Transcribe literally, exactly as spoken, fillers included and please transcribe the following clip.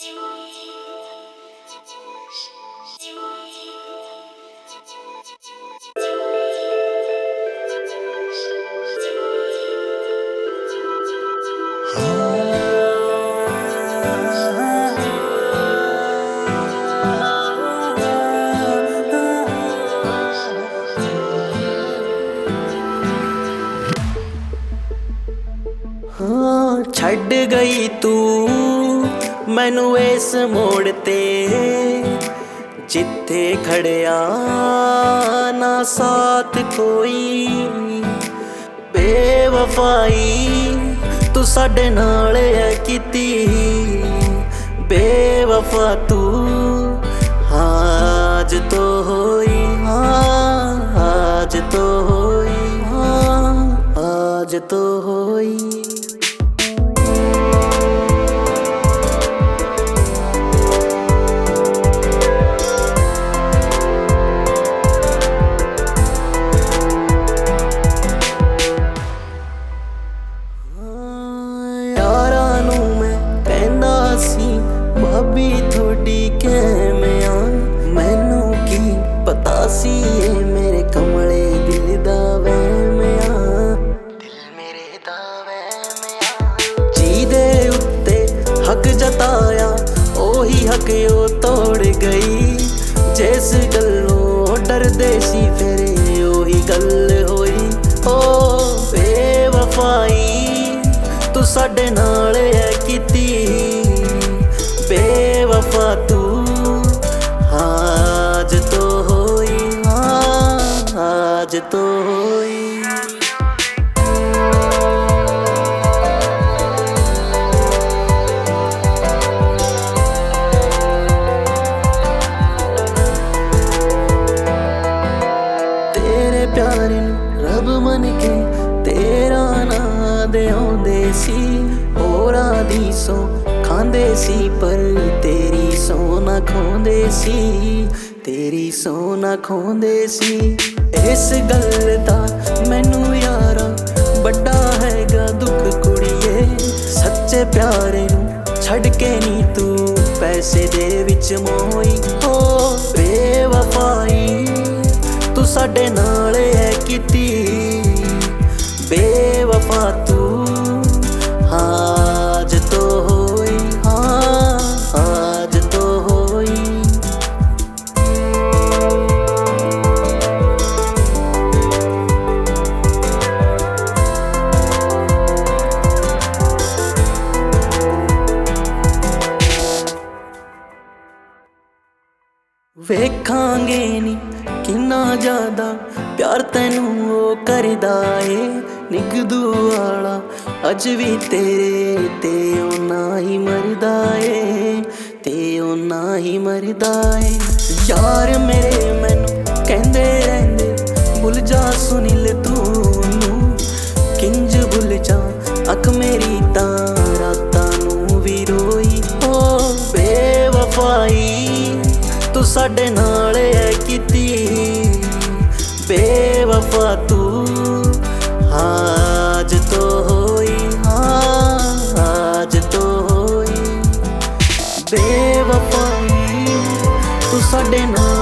हाँ छड्ड गई तू मैनू इस मोड़ ते जिथे खड़िया ना साथ कोई बेवफाई तू साडे नाल है कीती बेवफा तू आज तो होई हाँ आज तो होई हाँ आज तो होई। भाभी थोड़ी कैमिया मैनू की पता सी ये मेरे कमले दिल दा वहमिया दिल मेरे दा वहमिया जी दे उत्ते हक जताया ओही हक ओ तोड़ गई जिस गल्लों डरदे सी फिर ओही गल होई ओ बेवफाई तू साडे नाल है कीती बेवफा तू आज तो होई हाँ आज तो होई। तेरे प्यारे रब मन के तेरा ना दे आउंदे सी होरा दी सौ खांदे सी पर तेरी सोना खोंदे सी तेरी सोना खोंदे सी। इस गल दा मैनू यारा बड़ा हैगा दुख कुड़िए सच्चे प्यारे नू छड़ के नी तू पैसे दे विच मोई हो बेवफाई तू साडे नाल है कीती बेवफा तू आज तो होई हाँ आज तो होई। वेखांगे नी किन्ना ज़्यादा प्यार तैनू ओ करदा ए निकदू वाला अज भी तेरे ते ओना ही मरदा ए ते ओना ही मरदा ए। यार मेरे मैनू कहंदे रहिंदे भुल जा सुनील तूनू किंज भुल जा अख मेरी तां रातां नू भी रोई ओ बेवफाई तू साडे नाल है कीती बेवफा तू आज तो होई हाँ आज तो होई बेवफाई तू साडे नाल